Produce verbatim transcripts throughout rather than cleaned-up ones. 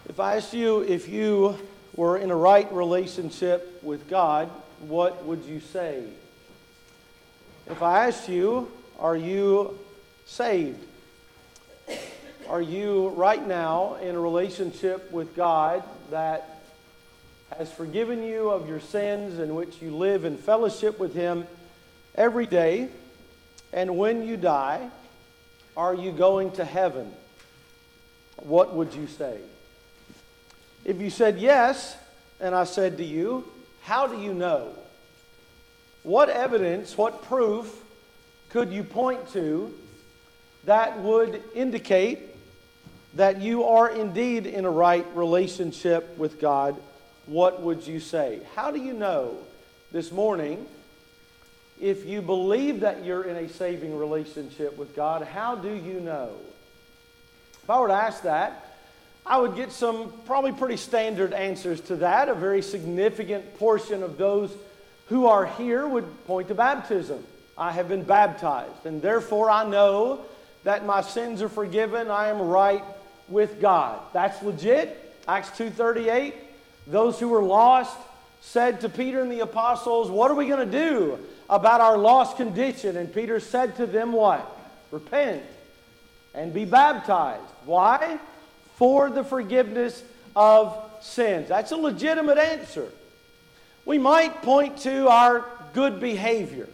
If I asked you if you were in a right relationship with God, what would you say? If I asked you, are you saved? Are you right now in a relationship with God that has forgiven you of your sins, in which you live in fellowship with Him every day? And when you die, are you going to heaven? What would you say? If you said yes, and I said to you, how do you know? What evidence, what proof could you point to that would indicate that you are indeed in a right relationship with God? What would you say? How do you know this morning if you believe that you're in a saving relationship with God? How do you know? If I were to ask that, I would get some probably pretty standard answers to that. A very significant portion of those who are here would point to baptism. I have been baptized, and therefore I know that my sins are forgiven. I am right with God. That's legit. Acts two thirty-eight. Those who were lost said to Peter and the apostles, what are we going to do about our lost condition? And Peter said to them what? Repent and be baptized. Why? For the forgiveness of sins. That's a legitimate answer. We might point to our good behavior,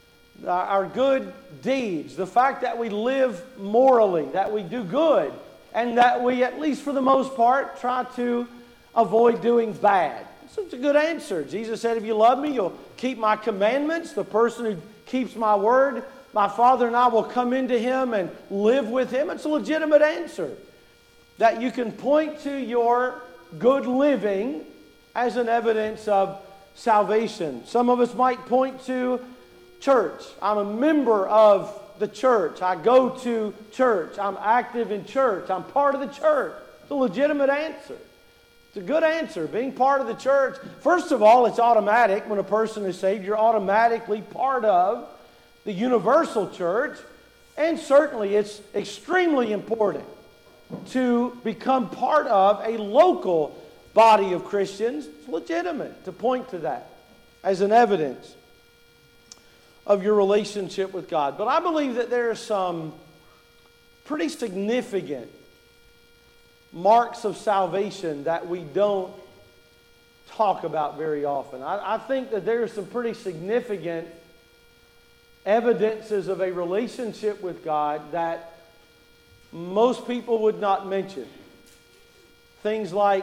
our good deeds, the fact that we live morally, that we do good, and that we, at least for the most part, try to avoid doing bad. So it's a good answer. Jesus said, if you love me, you'll keep my commandments. The person who keeps my word, my Father and I will come into him and live with him. It's a legitimate answer. That you can point to your good living as an evidence of salvation. Some of us might point to church. I'm a member of the church. I go to church. I'm active in church. I'm part of the church. It's a legitimate answer. It's a good answer. Being part of the church, first of all, it's automatic. When a person is saved, you're automatically part of the universal church. And certainly it's extremely important to become part of a local body of Christians. It's legitimate to point to that as an evidence of your relationship with God. But I believe that there are some pretty significant marks of salvation that we don't talk about very often. I, I think that there are some pretty significant evidences of a relationship with God that most people would not mention. Things like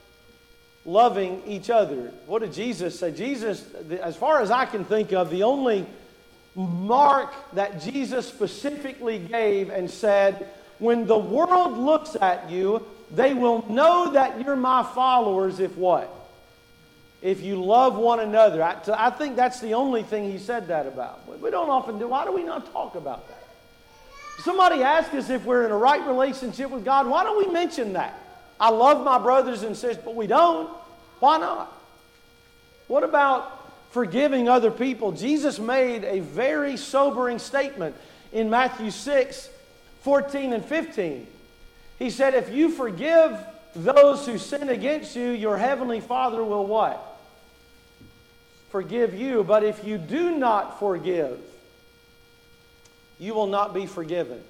loving each other. What did Jesus say? Jesus, as far as I can think of, the only mark that Jesus specifically gave and said, when the world looks at you, they will know that you're my followers if what? If you love one another. I, I think that's the only thing he said that about. We don't often do. Why do we not talk about that? Somebody asks us if we're in a right relationship with God. Why don't we mention that? I love my brothers and sisters, but we don't. Why not? What about forgiving other people? Jesus made a very sobering statement in Matthew six, fourteen and fifteen. He said, if you forgive those who sin against you, your heavenly Father will what? Forgive you. But if you do not forgive, you will not be forgiven.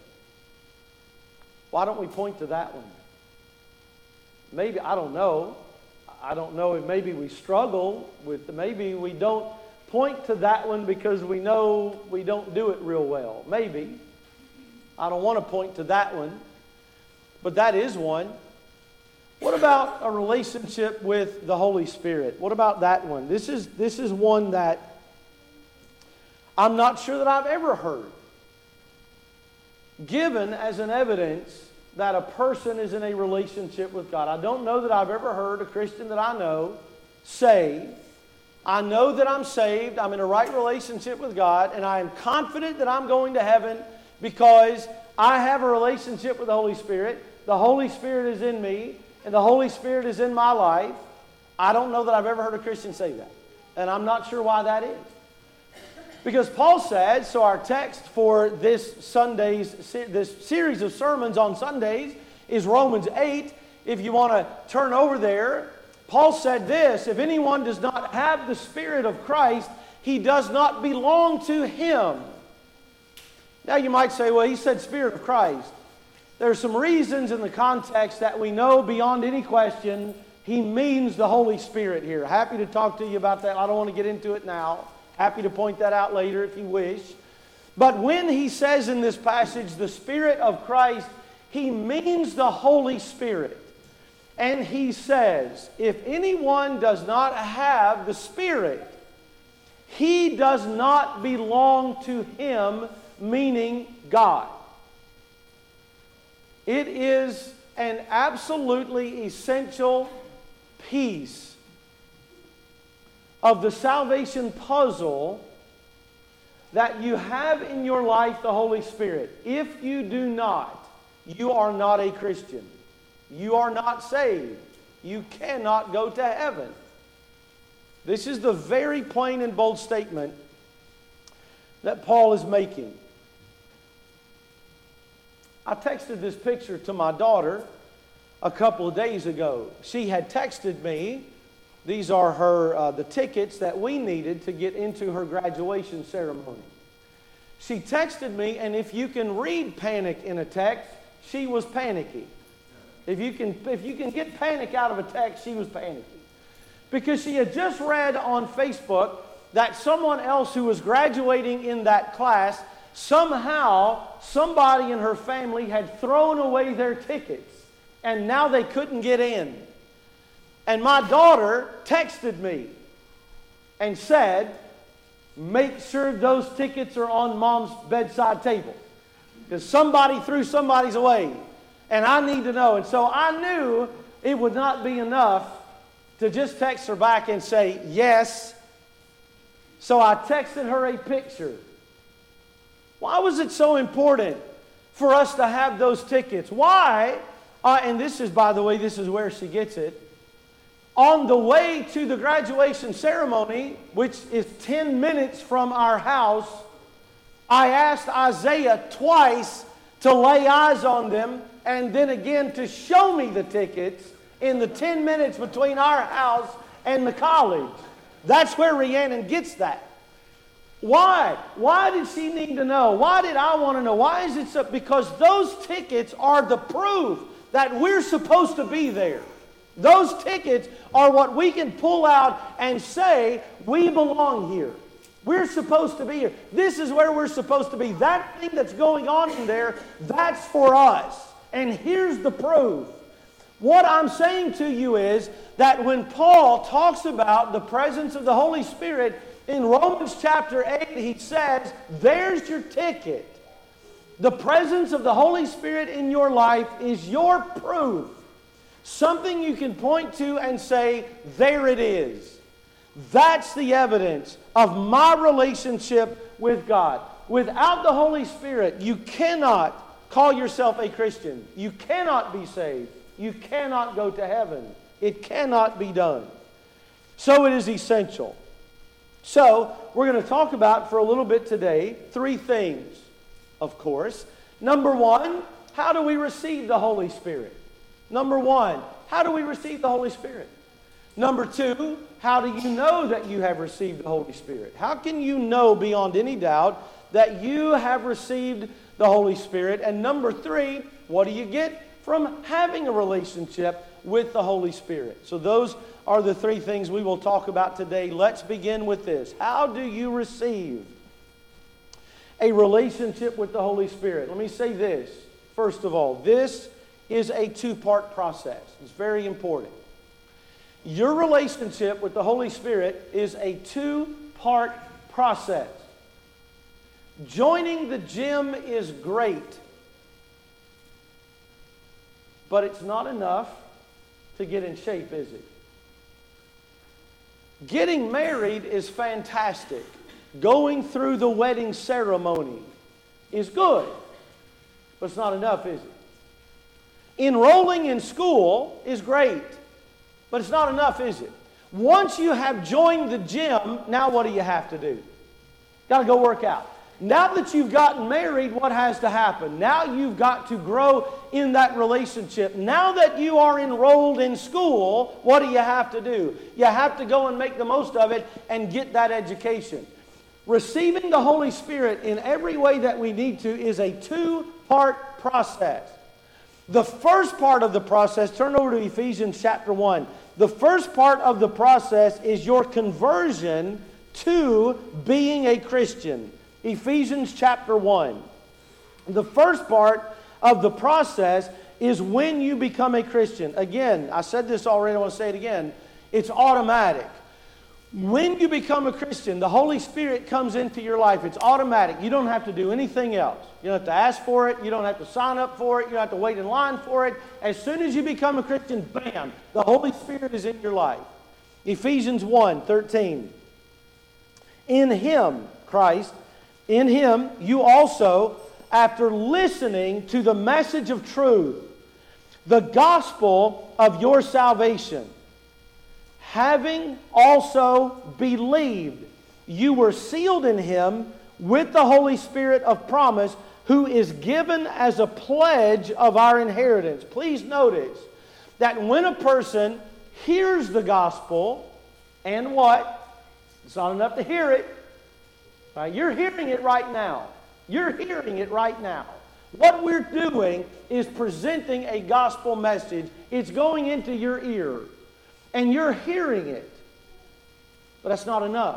Why don't we point to that one? Maybe, I don't know. I don't know if maybe we struggle with, maybe we don't point to that one because we know we don't do it real well. Maybe. I don't want to point to that one. But that is one. What about a relationship with the Holy Spirit? What about that one? This is, this is one that I'm not sure that I've ever heard given as an evidence that a person is in a relationship with God. I don't know that I've ever heard a Christian that I know say, I know that I'm saved, I'm in a right relationship with God, and I am confident that I'm going to heaven because I have a relationship with the Holy Spirit. The Holy Spirit is in me, and the Holy Spirit is in my life. I don't know that I've ever heard a Christian say that. And I'm not sure why that is. Because Paul said, so our text for this Sunday's, this series of sermons on Sundays is Romans eight. if you want to turn over there, Paul said this, if anyone does not have the Spirit of Christ, he does not belong to him. Now you might say, well, he said Spirit of Christ. There are some reasons in the context that we know beyond any question he means the Holy Spirit here. Happy to talk to you about that. I don't want to get into it now. Happy to point that out later if you wish. But when he says in this passage, the Spirit of Christ, he means the Holy Spirit. And he says, if anyone does not have the Spirit, he does not belong to him, meaning God. It is an absolutely essential piece of the salvation puzzle that you have in your life the Holy Spirit. If you do not, you are not a Christian. You are not saved. You cannot go to heaven. This is the very plain and bold statement that Paul is making. I texted this picture to my daughter a couple of days ago. She had texted me. These are her uh, the tickets that we needed to get into her graduation ceremony. She texted me, and if you can read panic in a text, she was panicky. If you can, if you can get panic out of a text, she was panicky. Because she had just read on Facebook that someone else who was graduating in that class, somehow somebody in her family had thrown away their tickets, and now they couldn't get in. And my daughter texted me and said, make sure those tickets are on Mom's bedside table, because somebody threw somebody's away, and I need to know. And so I knew it would not be enough to just text her back and say, yes. So I texted her a picture. Why was it so important for us to have those tickets? Why? Uh, and this is, by the way, this is where she gets it. On the way to the graduation ceremony, which is ten minutes from our house, I asked Isaiah twice to lay eyes on them and then again to show me the tickets in the ten minutes between our house and the college. That's where Rhiannon gets that. Why? Why did she need to know? Why did I want to know? Why is it so? Because those tickets are the proof that we're supposed to be there. Those tickets are what we can pull out and say, we belong here. We're supposed to be here. This is where we're supposed to be. That thing that's going on in there, that's for us. And here's the proof. What I'm saying to you is that when Paul talks about the presence of the Holy Spirit in Romans chapter eight, he says, there's your ticket. The presence of the Holy Spirit in your life is your proof. Something you can point to and say, there it is. That's the evidence of my relationship with God. Without the Holy Spirit, you cannot call yourself a Christian. You cannot be saved. You cannot go to heaven. It cannot be done. So it is essential. So we're going to talk about for a little bit today three things, of course. Number one, how do we receive the Holy Spirit? Number one, how do we receive the Holy Spirit? Number two, how do you know that you have received the Holy Spirit? How can you know beyond any doubt that you have received the Holy Spirit? And number three, what do you get from having a relationship with the Holy Spirit? So those are the three things we will talk about today. Let's begin with this. How do you receive a relationship with the Holy Spirit? Let me say this. First of all, this is a two-part process. It's very important. Your relationship with the Holy Spirit is a two-part process. Joining the gym is great, but it's not enough to get in shape, is it? Getting married is fantastic. Going through the wedding ceremony is good, but it's not enough, is it? Enrolling in school is great, but it's not enough, is it? Once you have joined the gym, now what do you have to do? Got to go work out. Now that you've gotten married, what has to happen? Now you've got to grow in that relationship. Now that you are enrolled in school, what do you have to do? You have to go and make the most of it and get that education. Receiving the Holy Spirit in every way that we need to is a two-part process. The first part of the process, turn over to Ephesians chapter one. The first part of the process is your conversion to being a Christian. Ephesians chapter one. The first part of the process is when you become a Christian. Again, I said this already, I want to say it again. It's automatic. When you become a Christian, the Holy Spirit comes into your life. It's automatic. You don't have to do anything else. You don't have to ask for it. You don't have to sign up for it. You don't have to wait in line for it. As soon as you become a Christian, bam, the Holy Spirit is in your life. Ephesians one thirteen. In Him, Christ, in Him, you also, after listening to the message of truth, the gospel of your salvation, having also believed, you were sealed in Him with the Holy Spirit of promise, who is given as a pledge of our inheritance. Please notice that when a person hears the gospel, and what? It's not enough to hear it. Right? You're hearing it right now. You're hearing it right now. What we're doing is presenting a gospel message. It's going into your ear. And you're hearing it. But that's not enough.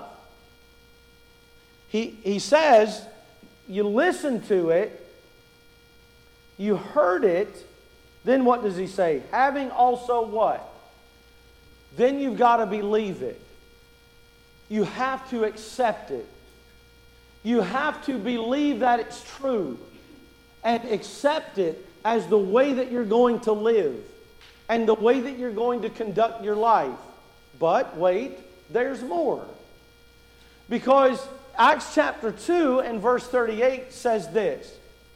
He, he says, you listen to it, you heard it, then what does he say? Having also what? Then you've got to believe it. You have to accept it. You have to believe that it's true and accept it as the way that you're going to live and the way that you're going to conduct your life. But wait, there's more. Because Acts chapter two and verse thirty-eight says this.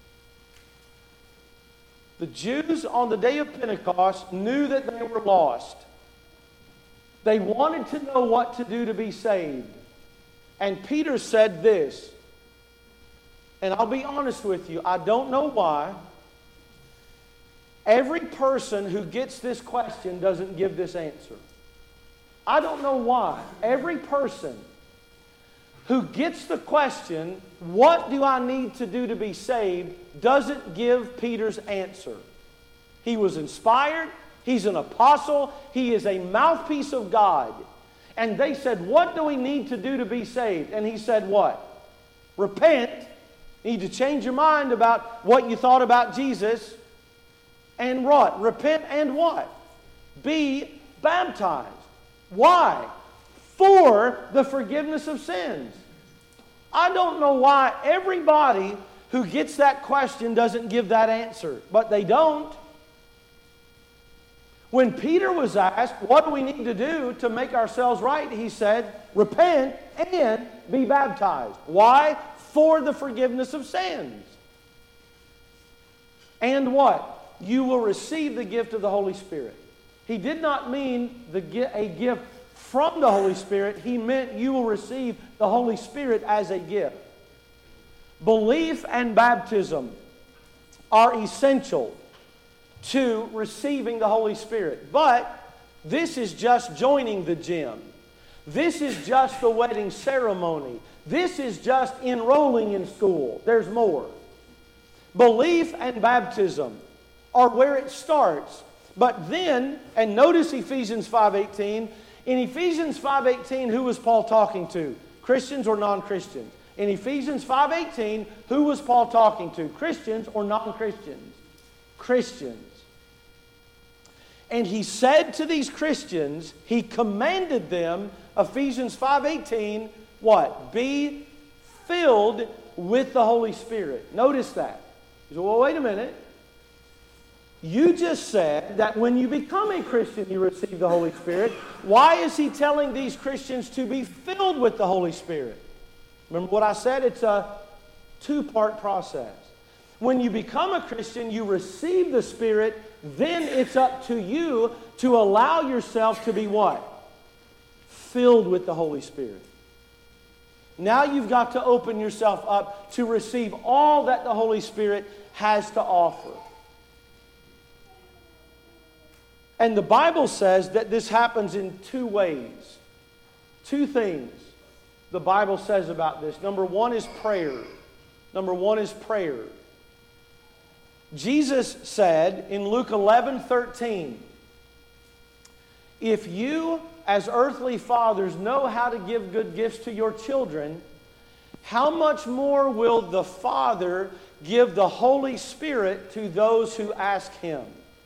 The Jews on the day of Pentecost knew that they were lost. They wanted to know what to do to be saved. And Peter said this, and I'll be honest with you, I don't know why. Every person who gets this question doesn't give this answer. I don't know why. Every person who gets the question, what do I need to do to be saved, doesn't give Peter's answer. He was inspired. He's an apostle. He is a mouthpiece of God. And they said, what do we need to do to be saved? And he said what? Repent. You need to change your mind about what you thought about Jesus. And what? Repent and what? Be baptized. Why? For the forgiveness of sins. I don't know why everybody who gets that question doesn't give that answer, but they don't. When Peter was asked, what do we need to do to make ourselves right? He said, repent and be baptized. Why? For the forgiveness of sins. And what? You will receive the gift of the Holy Spirit. He did not mean the, a gift from the Holy Spirit. He meant you will receive the Holy Spirit as a gift. Belief and baptism are essential to receiving the Holy Spirit. But this is just joining the gym. This is just the wedding ceremony. This is just enrolling in school. There's more. Belief and baptism are where it starts. But then, and notice Ephesians five eighteen. In Ephesians five eighteen, who was Paul talking to? Christians or non-Christians? In Ephesians five eighteen, who was Paul talking to? Christians or non-Christians? Christians. And he said to these Christians, he commanded them, Ephesians five eighteen, what? Be filled with the Holy Spirit. Notice that. He said, well, wait a minute. You just said that when you become a Christian, you receive the Holy Spirit. Why is he telling these Christians to be filled with the Holy Spirit? Remember what I said? It's a two-part process. When you become a Christian, you receive the Spirit. Then it's up to you to allow yourself to be what? Filled with the Holy Spirit. Now you've got to open yourself up to receive all that the Holy Spirit has to offer. And the Bible says that this happens in two ways. Two things the Bible says about this. Number one is prayer. Number one is prayer. Jesus said in Luke eleven thirteen, if you as earthly fathers know how to give good gifts to your children, how much more will the Father give the Holy Spirit to those who ask Him?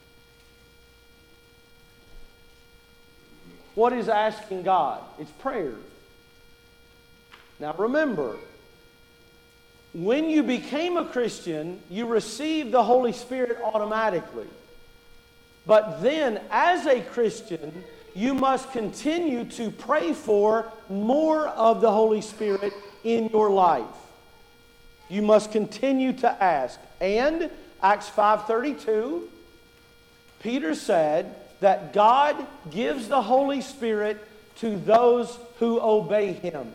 What is asking God? It's prayer. Now remember, when you became a Christian, you received the Holy Spirit automatically. But then, as a Christian, you must continue to pray for more of the Holy Spirit in your life. You must continue to ask. And Acts five thirty-two, Peter said that God gives the Holy Spirit to those who obey Him.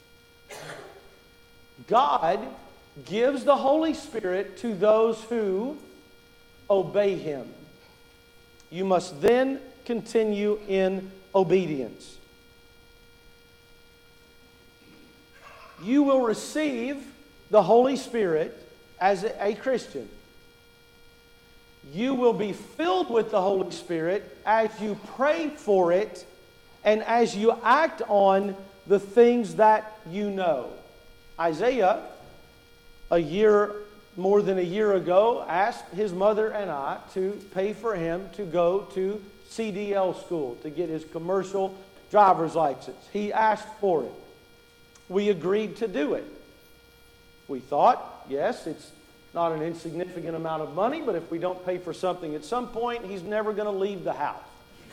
God gives the Holy Spirit to those who obey Him. You must then continue in obedience. You will receive the Holy Spirit as a Christian. You will be filled with the Holy Spirit as you pray for it and as you act on the things that you know. Isaiah, a year, more than a year ago, asked his mother and I to pay for him to go to C D L school to get his commercial driver's license. He asked for it. We agreed to do it. We thought, yes, it's not an insignificant amount of money, but if we don't pay for something at some point, he's never going to leave the house.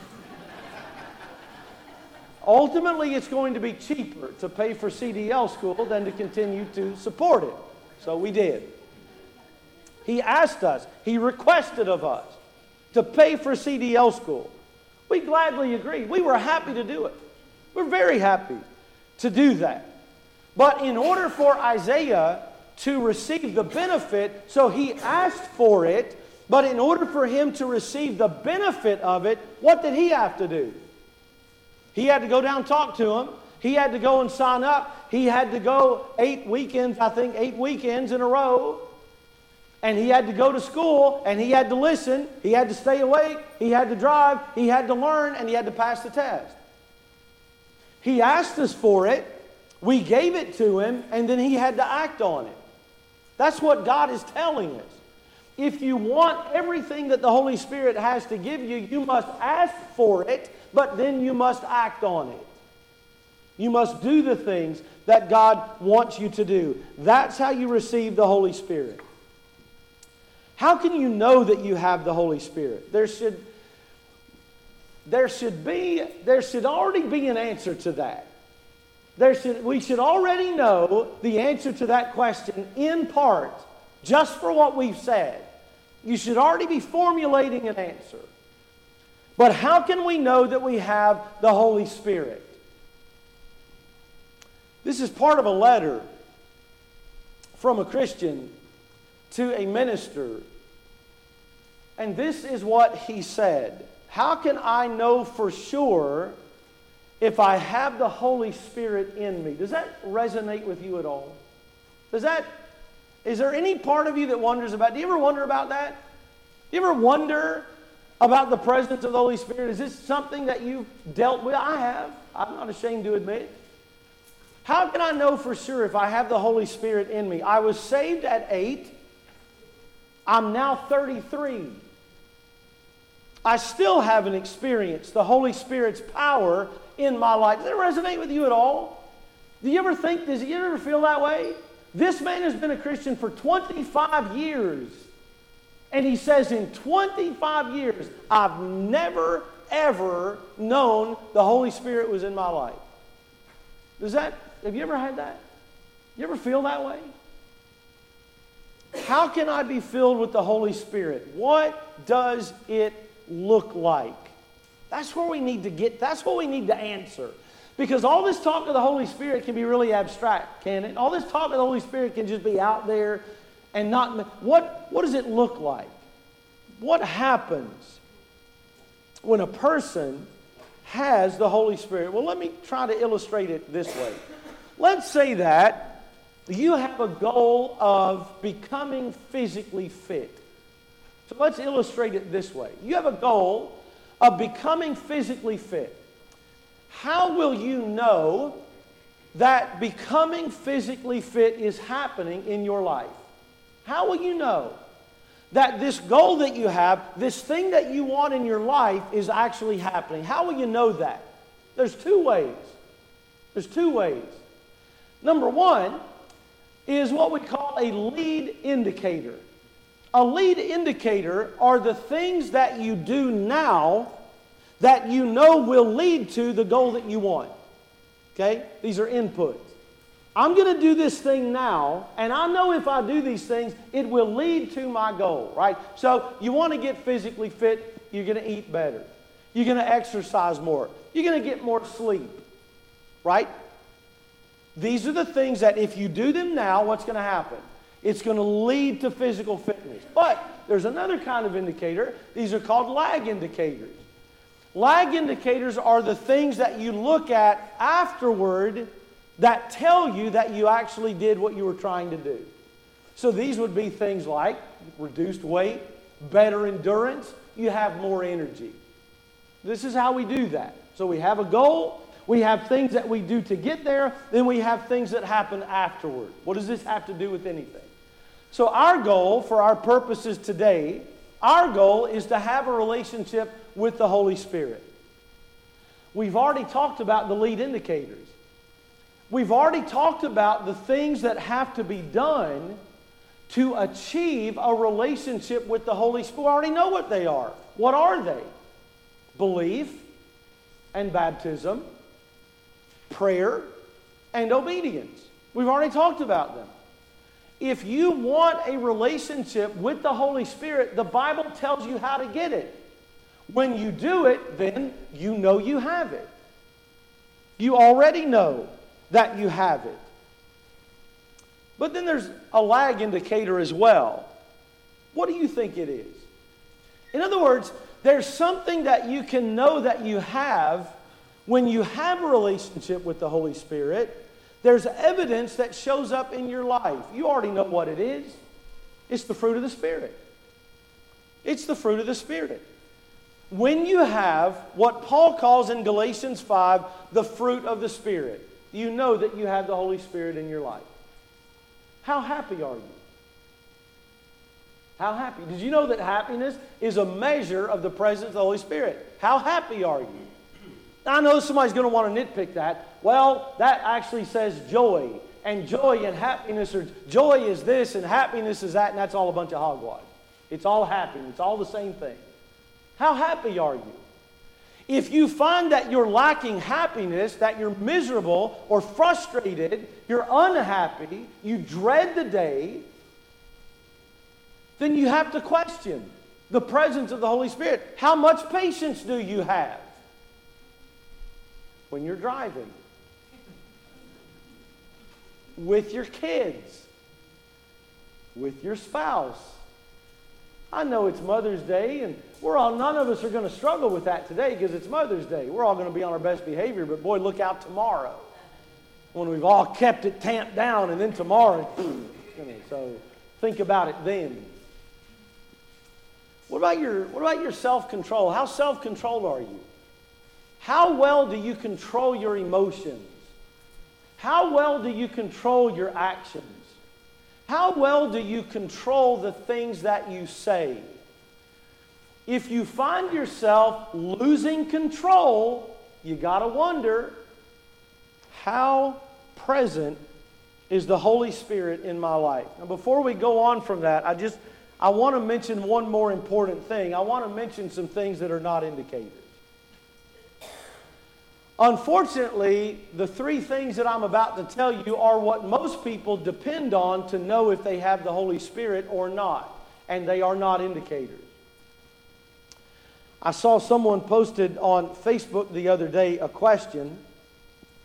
Ultimately, it's going to be cheaper to pay for C D L school than to continue to support it. So we did. He asked us, he requested of us to pay for C D L school. We gladly agreed. We were happy to do it. We're very happy to do that. But in order for Isaiah to receive the benefit, so he asked for it, but in order for him to receive the benefit of it, what did he have to do? He had to go down and talk to him. He had to go and sign up. He had to go eight weekends, I think, eight weekends in a row. And he had to go to school, and he had to listen. He had to stay awake. He had to drive. He had to learn, and he had to pass the test. He asked us for it. We gave it to him, and then he had to act on it. That's what God is telling us. If you want everything that the Holy Spirit has to give you, you must ask for it, but then you must act on it. You must do the things that God wants you to do. That's how you receive the Holy Spirit. How can you know that you have the Holy Spirit? There should, there should be, there should already be an answer to that. There should, we should already know the answer to that question in part, just for what we've said. You should already be formulating an answer. But how can we know that we have the Holy Spirit? This is part of a letter from a Christian to a minister. And this is what he said. How can I know for sure if I have the Holy Spirit in me? Does that resonate with you at all? Does that, is there any part of you that wonders about, do you ever wonder about that? Do you ever wonder about the presence of the Holy Spirit? Is this something that you've dealt with? I have. I'm not ashamed to admit it. How can I know for sure if I have the Holy Spirit in me? I was saved at eight. I'm now thirty-three. I still haven't experienced the Holy Spirit's power in my life. Does that resonate with you at all? Do you ever think, does you ever feel that way? This man has been a Christian for twenty-five years. And he says, in twenty-five years, I've never, ever known the Holy Spirit was in my life. Does that, have you ever had that? You ever feel that way? How can I be filled with the Holy Spirit? What does it look like? That's where we need to get, that's what we need to answer. Because all this talk of the Holy Spirit can be really abstract, can it? All this talk of the Holy Spirit can just be out there and not... What, what does it look like? What happens when a person has the Holy Spirit? Well, let me try to illustrate it this way. Let's say that you have a goal of becoming physically fit. So let's illustrate it this way. You have a goal of becoming physically fit. How will you know that becoming physically fit is happening in your life? How will you know that this goal that you have, this thing that you want in your life is actually happening? How will you know that? There's two ways. There's two ways. Number one is what we call a lead indicator. A lead indicator are the things that you do now that you know will lead to the goal that you want. Okay? These are inputs. I'm going to do this thing now, and I know if I do these things, it will lead to my goal, right? So you want to get physically fit, you're going to eat better. You're going to exercise more. You're going to get more sleep, right? These are the things that if you do them now, what's going to happen? It's going to lead to physical fitness. But there's another kind of indicator. These are called lag indicators. Lag indicators are the things that you look at afterward that tell you that you actually did what you were trying to do. So these would be things like reduced weight, better endurance, you have more energy. This is how we do that. So we have a goal, we have things that we do to get there, then we have things that happen afterward. What does this have to do with anything? So our goal for our purposes today, our goal is to have a relationship with the Holy Spirit. We've already talked about the lead indicators. We've already talked about the things that have to be done to achieve a relationship with the Holy Spirit. We already know what they are. What are they? Belief and baptism, prayer and obedience. We've already talked about them. If you want a relationship with the Holy Spirit, the Bible tells you how to get it. When you do it, then you know you have it. You already know that you have it. But then there's a lag indicator as well. What do you think it is? In other words, there's something that you can know that you have when you have a relationship with the Holy Spirit. There's evidence that shows up in your life. You already know what it is. It's the fruit of the Spirit. It's the fruit of the Spirit. When you have what Paul calls in Galatians five, the fruit of the Spirit, you know that you have the Holy Spirit in your life. How happy are you? How happy? Did you know that happiness is a measure of the presence of the Holy Spirit? How happy are you? I know somebody's going to want to nitpick that. Well, that actually says joy. And joy and happiness are, joy is this and happiness is that, and that's all a bunch of hogwash. It's all happy. It's all the same thing. How happy are you? If you find that you're lacking happiness, that you're miserable or frustrated, you're unhappy, you dread the day, then you have to question the presence of the Holy Spirit. How much patience do you have when you're driving? With your kids? With your spouse? I know it's Mother's Day, and we're all, none of us are going to struggle with that today because it's Mother's Day. We're all going to be on our best behavior, but boy, look out tomorrow when we've all kept it tamped down, and then tomorrow, so think about it then. What about your, what about your self-control? How self-controlled are you? How well do you control your emotions? How well do you control your actions? How well do you control the things that you say? If you find yourself losing control, you got to wonder, how present is the Holy Spirit in my life? Now, before we go on from that, I just I want to mention one more important thing. I want to mention some things that are not indicators. Unfortunately, the three things that I'm about to tell you are what most people depend on to know if they have the Holy Spirit or not, and they are not indicators. I saw someone posted on Facebook the other day a question,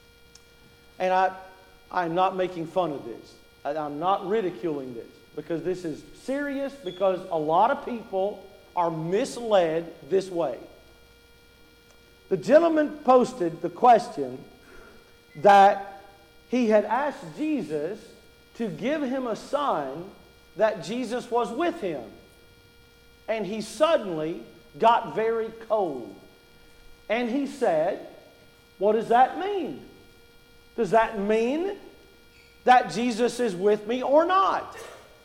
And I, I'm not making fun of this. I, I'm not ridiculing this, because this is serious, because a lot of people are misled this way. The gentleman posted the question that he had asked Jesus to give him a sign that Jesus was with him. And he suddenly got very cold. And he said, what does that mean? Does that mean that Jesus is with me or not?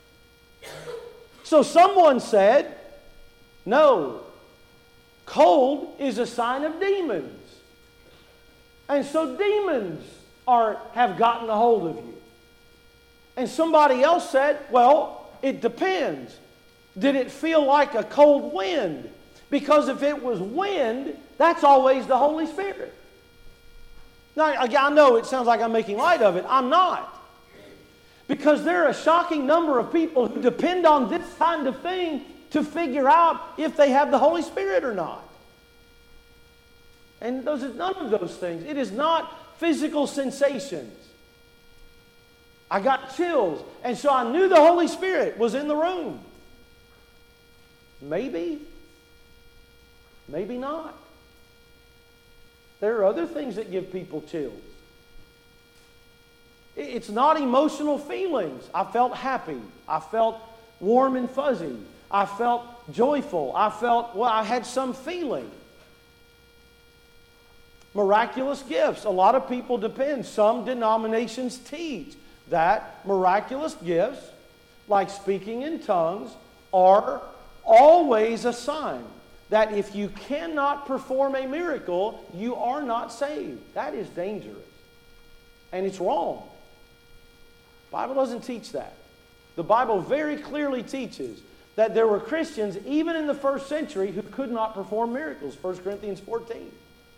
So someone said, no, cold is a sign of demons. And so demons are have gotten a hold of you. And somebody else said, well, it depends. Did it feel like a cold wind? Because if it was wind, that's always the Holy Spirit. Now, I know it sounds like I'm making light of it. I'm not. Because there are a shocking number of people who depend on this kind of thing to figure out if they have the Holy Spirit or not. And those are none of those things. It is not physical sensations. I got chills, and so I knew the Holy Spirit was in the room. Maybe. Maybe not. There are other things that give people chills. It's not emotional feelings. I felt happy. I felt warm and fuzzy. I felt joyful. I felt, well, I had some feeling. Miraculous gifts. A lot of people depend. Some denominations teach that miraculous gifts, like speaking in tongues, are always a sign that if you cannot perform a miracle, you are not saved. That is dangerous. And it's wrong. The Bible doesn't teach that. The Bible very clearly teaches that there were Christians, even in the first century, who could not perform miracles. First Corinthians fourteen.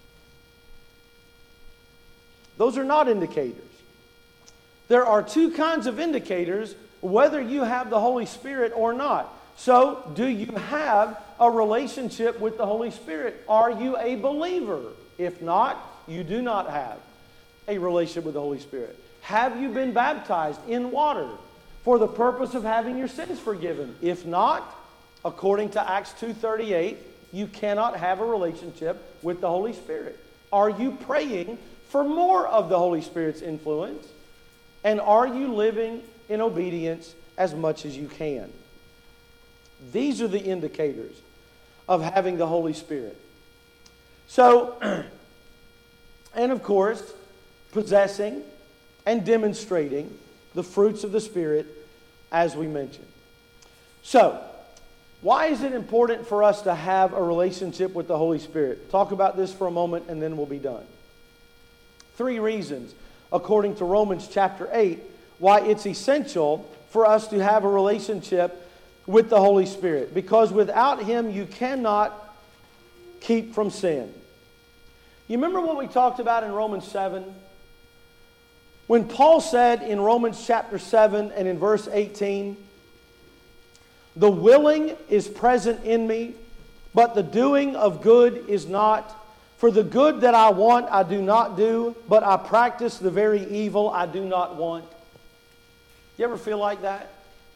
Those are not indicators. There are two kinds of indicators whether you have the Holy Spirit or not. So, do you have a relationship with the Holy Spirit? Are you a believer? If not, you do not have a relationship with the Holy Spirit. Have you been baptized in water for the purpose of having your sins forgiven? If not, according to Acts two thirty-eight, you cannot have a relationship with the Holy Spirit. Are you praying for more of the Holy Spirit's influence? And are you living in obedience as much as you can? These are the indicators of having the Holy Spirit. So, and of course, possessing and demonstrating the fruits of the Spirit, as we mentioned. So, why is it important for us to have a relationship with the Holy Spirit? Talk about this for a moment and then we'll be done. Three reasons, according to Romans chapter eight, why it's essential for us to have a relationship with the Holy Spirit. Because without Him, you cannot keep from sin. You remember what we talked about in Romans seven? When Paul said in Romans chapter seven and in verse eighteen, the willing is present in me, but the doing of good is not. For the good that I want, I do not do, but I practice the very evil I do not want. You ever feel like that?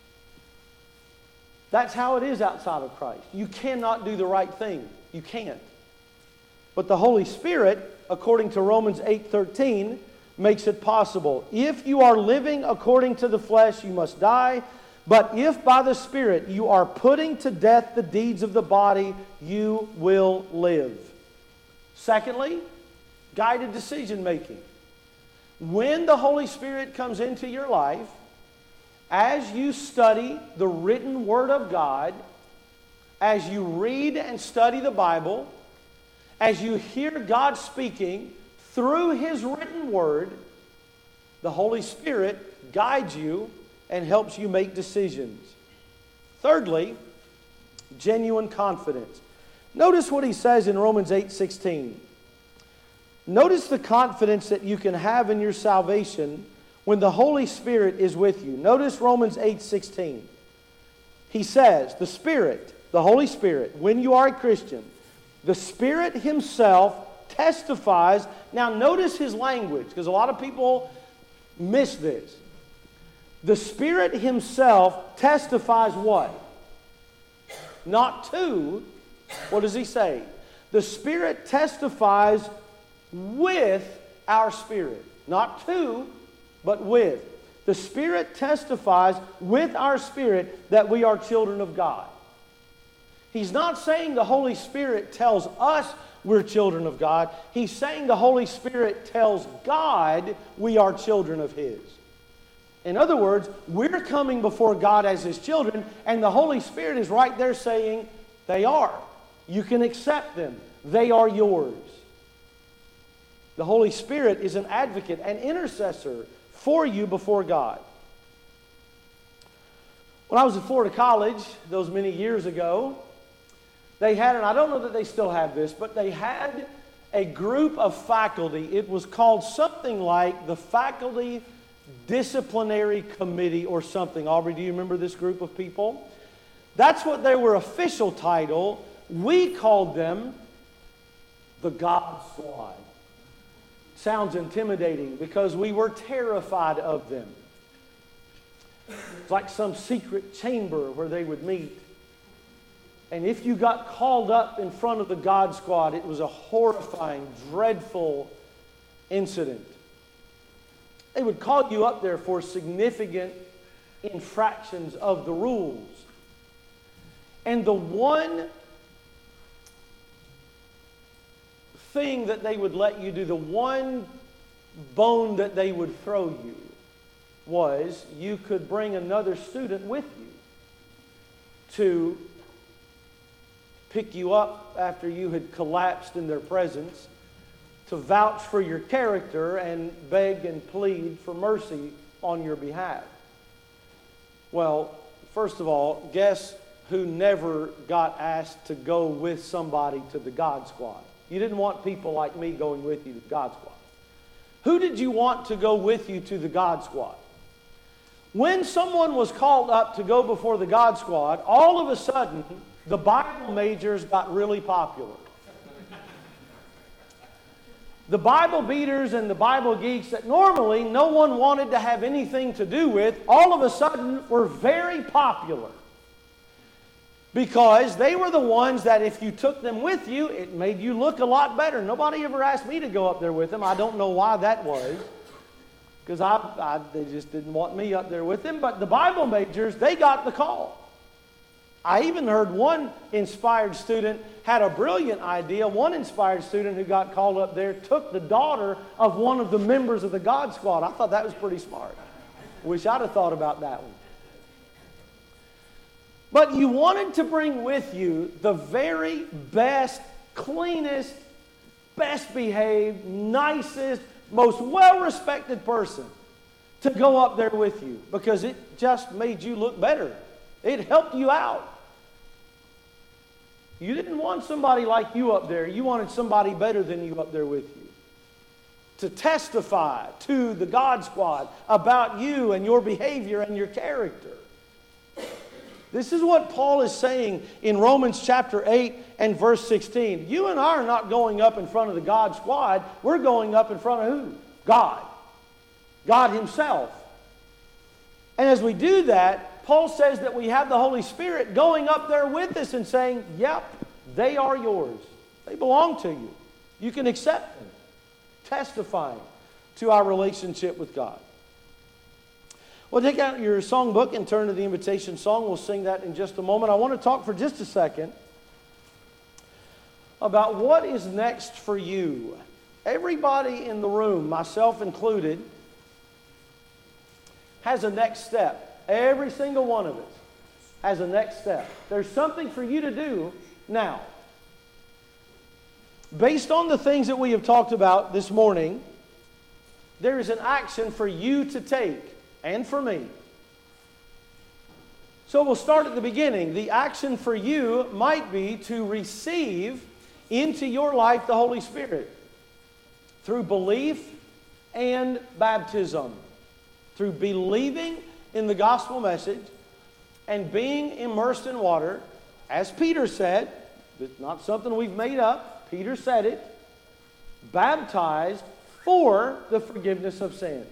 That's how it is outside of Christ. You cannot do the right thing. You can't. But the Holy Spirit, according to Romans eight thirteen, makes it possible. If you are living according to the flesh, you must die. But if by the Spirit you are putting to death the deeds of the body, you will live. Secondly, guided decision making. When the Holy Spirit comes into your life, as you study the written Word of God, as you read and study the Bible, as you hear God speaking through His written Word, the Holy Spirit guides you and helps you make decisions. Thirdly, genuine confidence. Notice what he says in Romans eight sixteen. Notice the confidence that you can have in your salvation when the Holy Spirit is with you. Notice Romans eight sixteen. He says, the Spirit, the Holy Spirit, when you are a Christian, the Spirit Himself testifies. Now notice his language, because a lot of people miss this. The Spirit himself testifies what? Not to. What does he say? The Spirit testifies with our spirit. Not to, but with. The Spirit testifies with our spirit that we are children of God. He's not saying the Holy Spirit tells us we're children of God. He's saying the Holy Spirit tells God we are children of His. In other words, we're coming before God as His children, and the Holy Spirit is right there saying, they are. You can accept them. They are yours. The Holy Spirit is an advocate, an intercessor for you before God. When I was at Florida College, those many years ago, they had, and I don't know that they still have this, but they had a group of faculty. It was called something like the Faculty Disciplinary Committee or something. Aubrey, do you remember this group of people? That's what their were official title. We called them the God Squad. Sounds intimidating because we were terrified of them. It's like some secret chamber where they would meet. And if you got called up in front of the God Squad, it was a horrifying, dreadful incident. They would call you up there for significant infractions of the rules. And the one thing that they would let you do, the one bone that they would throw you, was you could bring another student with you to pick you up after you had collapsed in their presence, to vouch for your character and beg and plead for mercy on your behalf. Well, first of all, guess who never got asked to go with somebody to the God Squad? You didn't want people like me going with you to the God Squad. Who did you want to go with you to the God Squad? When someone was called up to go before the God Squad, all of a sudden, the Bible majors got really popular. The Bible beaters and the Bible geeks that normally no one wanted to have anything to do with, all of a sudden were very popular. Because they were the ones that if you took them with you, it made you look a lot better. Nobody ever asked me to go up there with them. I don't know why that was. Because I, I, they just didn't want me up there with them. But the Bible majors, they got the call. I even heard one inspired student had a brilliant idea. One inspired student who got called up there took the daughter of one of the members of the God Squad. I thought that was pretty smart. Wish I'd have thought about that one. But you wanted to bring with you the very best, cleanest, best behaved, nicest, most well-respected person to go up there with you because it just made you look better. It helped you out. You didn't want somebody like you up there. You wanted somebody better than you up there with you to testify to the God Squad about you and your behavior and your character. This is what Paul is saying in Romans chapter eight and verse sixteen. You and I are not going up in front of the God Squad. We're going up in front of who? God. God Himself. And as we do that, Paul says that we have the Holy Spirit going up there with us and saying, yep, they are yours. They belong to you. You can accept them. Testifying to our relationship with God. Well, take out your songbook and turn to the invitation song. We'll sing that in just a moment. I want to talk for just a second about what is next for you. Everybody in the room, myself included, has a next step. Every single one of us has a next step. There's something for you to do now. Based on the things that we have talked about this morning, there is an action for you to take and for me. So we'll start at the beginning. The action for you might be to receive into your life the Holy Spirit through belief and baptism. Through believing in the gospel message and being immersed in water, as Peter said, it's not something we've made up. Peter said it. baptized for the forgiveness of sins.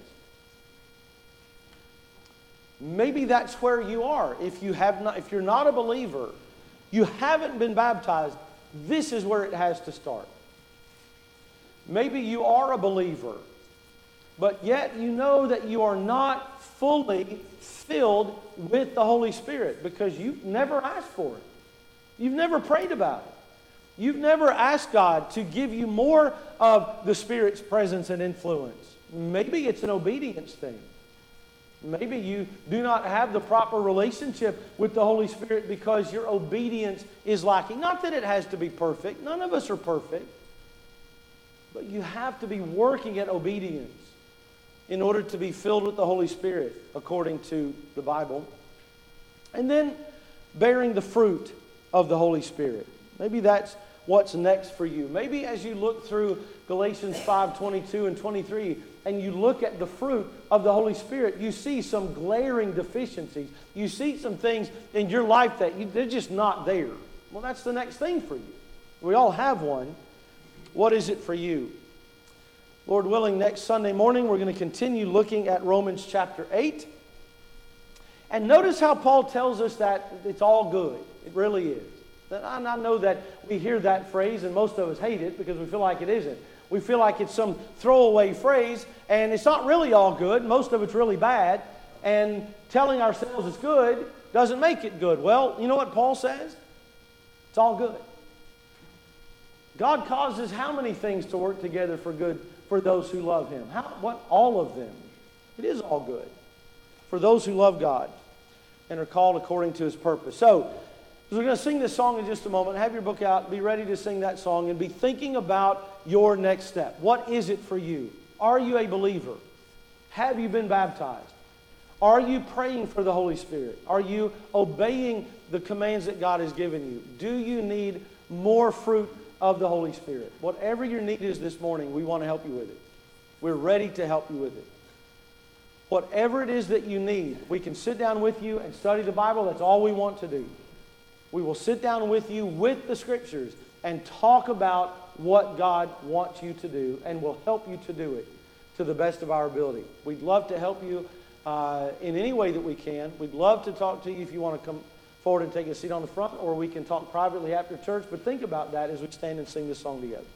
Maybe that's where you are. If you have not, if you're not a believer, you haven't been baptized, this is where it has to start. Maybe you are a believer, but yet you know that you are not fully filled with the Holy Spirit because you've never asked for it. You've never prayed about it. You've never asked God to give you more of the Spirit's presence and influence. Maybe it's an obedience thing. Maybe you do not have the proper relationship with the Holy Spirit because your obedience is lacking. Not that it has to be perfect. None of us are perfect. But you have to be working at obedience in order to be filled with the Holy Spirit, according to the Bible. And then bearing the fruit of the Holy Spirit. Maybe that's what's next for you. Maybe as you look through Galatians five, twenty-two and twenty-three, and you look at the fruit of the Holy Spirit, you see some glaring deficiencies. You see some things in your life that you, they're just not there. Well, that's the next thing for you. We all have one. What is it for you? Lord willing, next Sunday morning, we're going to continue looking at Romans chapter eight. And notice how Paul tells us that it's all good. It really is. And I know that we hear that phrase, and most of us hate it because we feel like it isn't. We feel like it's some throwaway phrase, and it's not really all good. Most of it's really bad. And telling ourselves it's good doesn't make it good. Well, you know what Paul says? It's all good. God causes how many things to work together for good for those who love Him? How, what? All of them. It is all good for those who love God and are called according to His purpose. So, we're going to sing this song in just a moment. Have your book out. Be ready to sing that song and be thinking about your next step. What is it for you? Are you a believer? Have you been baptized? Are you praying for the Holy Spirit? Are you obeying the commands that God has given you? Do you need more fruit of the Holy Spirit? Whatever your need is this morning, we want to help you with it. We're ready to help you with it. Whatever it is that you need, we can sit down with you and study the Bible. That's all we want to do. We will sit down with you with the Scriptures and talk about what God wants you to do, and we'll help you to do it to the best of our ability. We'd love to help you uh, in any way that we can. We'd love to talk to you if you want to come forward and take a seat on the front, or we can talk privately after church. But think about that as we stand and sing this song together.